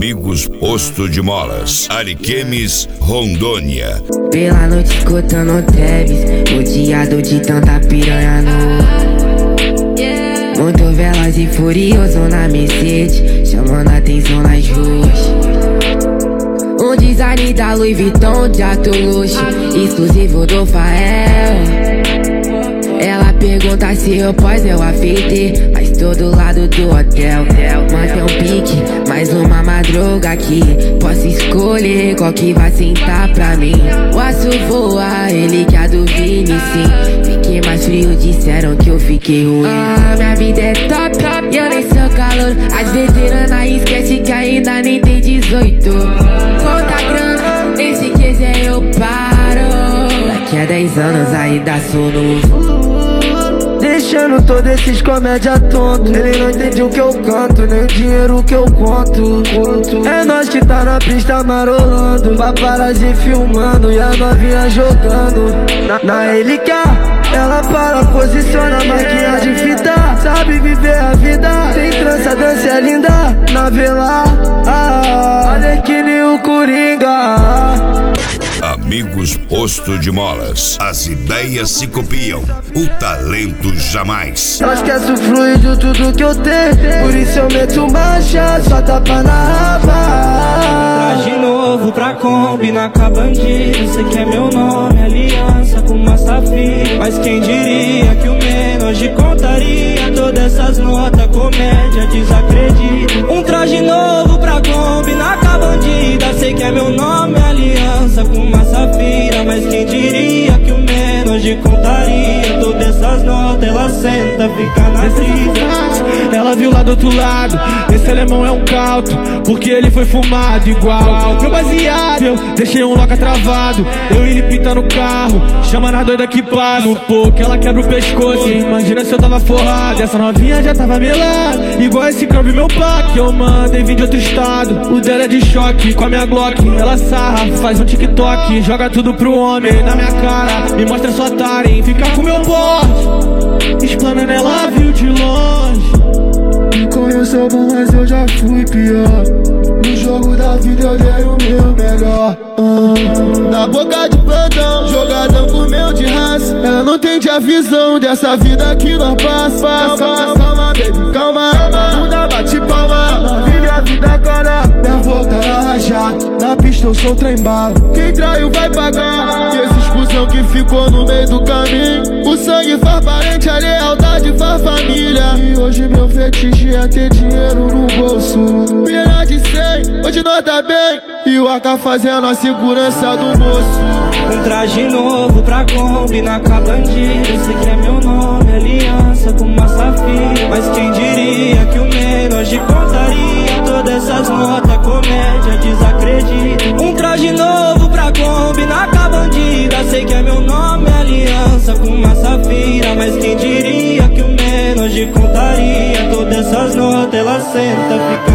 Amigos Posto de Molas, Ariquemes, Rondônia. Pela noite escutando Travis, rodeado de tanta piranha no muito veloz e furioso na Mercedes, chamando a atenção nas ruas. Um design da Louis Vuitton de alto luxo, exclusivo do Fael. Ela pergunta se eu posso, eu afeitei, mas tô do lado do hotel. Mantém um pique, mais uma madruga aqui. Posso escolher qual que vai sentar pra mim. O aço voa, ele que a do Vini, sim. Fiquei mais frio, disseram que eu fiquei ruim. Minha vida é top, e eu nem sou calor. As veteranas esquece que ainda nem tem 18. Conta grana, nem se quiser eu paro. Daqui a 10 anos ainda sou novo. Deixando todos esses comédia tonto. Ele não entende o que eu canto, nem o dinheiro que eu conto. É nós que tá na pista marolando, paparazzi filmando e a novinha jogando. Na LK, ela para, posiciona a máquina de fita. Sabe viver a vida, tem trança, dança é linda. Na vela, olha que nem o Coringa. Amigos Posto de Molas, as ideias se copiam, o talento jamais. Ela esquece o fluido, tudo que eu tenho, por isso eu meto marcha, só tapa na raba. Traje novo pra combinar com a bandido. Cê quer meu nome, aliança com uma safira. Mas quem diria que o menos de contaria todas essas notas, comédia, desacredito. Um traje novo pra combinar com a bandida. Sei que é meu nome, aliança com uma safira. Mas quem diria que o menos de contaria todas essas notas, ela senta, fica na brisa. Ela viu lá do outro lado, esse alemão é um cauto, porque ele foi fumado igual. Meu baseado, eu deixei um loca travado. Eu e ele pinta no carro, chama nas doidas que param. Pô, que ela quebra o pescoço, imagina se eu tava forrado. Essa novinha já tava melada, igual esse câmbio meu pá, que eu mandei vir de outro estado. O dela é de choque, com a minha Glock. Ela sarra, faz um TikTok, joga tudo pro homem na minha cara, me mostra sua taren, fica com meu porte. Explanando, ela viu de longe. Me conheço bom, mas eu já fui pior. No jogo da vida eu dei o meu melhor. Na boca de plantão, jogadão com meu de raça. Ela não entende a visão dessa vida que nós passa. Calma, baby, calma. Bunda bate palma, vive a vida agora. Minha volta era rajada, na pista eu sou trem bala. Quem traiu vai pagar, e esses cuzão que ficou no meio do caminho. O sangue faz parente, a lealdade faz família. E hoje meu fetiche é ter dinheiro no bolso. Pena de 100, hoje nós tá bem, e o AK fazendo a segurança do moço. Um traje novo pra combinar com a bandida. Cê quer meu nome, aliança com uma safira. Mas quem diria que o menos de contaria todas essas notas, comédia, desacredito. Um traje novo pra combinar com a bandida. Sei que é meu nome, aliança com uma safira. Mas quem diria que o menos de contaria todas essas notas, ela senta, fica